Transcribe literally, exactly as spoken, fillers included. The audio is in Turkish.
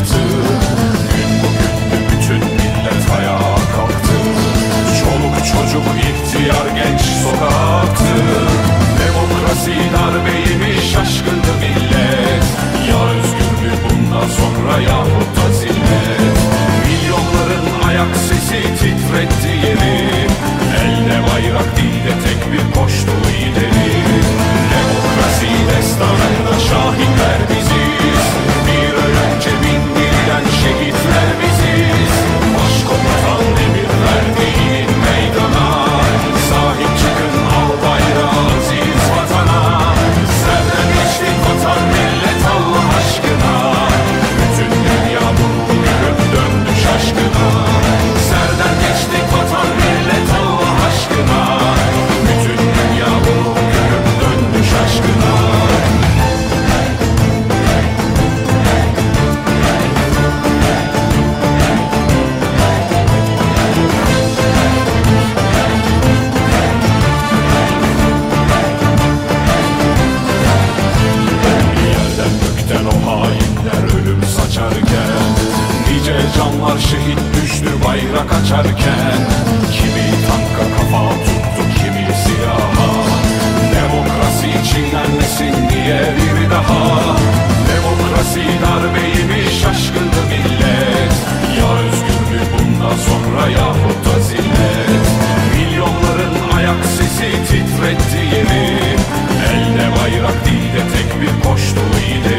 yaktı. Gün bugündü, bütün millet ayağa kalktı. Çoluk çocuk, ihtiyar, genç sokaktı. Demokrasi darbeyi mi şaşkındı millet? Ya özgür mü bundan sonra yahut da zillet? Milyonların ayak sesi titretti yeri. Elde bayrak, dilde tek bir koştu ileri. Demokrasi destanında şahitler biziz. Bir önce bindirilen şehitler biziz. Başkomutan emir verdi, inin meydana. Sahip çıkın al bayrağı aziz vatana. Serden geçtik vatan millet Allah aşkına. Bütün dünya bunu görüp döndü şaşkına. Serden geçtik vatan millet Allah aşkına. Bütün dünya bunu görüp döndü şaşkına. Yerden gökten o hainler ölüm saçarken, nice canlar şehit düştü bayrak açarken. Kimi tanka kafa tuttu, kimi silaha. Demokrasi çiğnenmesin diye bir daha. Demokrasi darbeyi mi şaşkındı millet? Ya özgür mü bundan sonra yahut da zillet? Milyonların ayak sesi titretti yeri. Elde bayrak, dilde tek bir koştu ileri.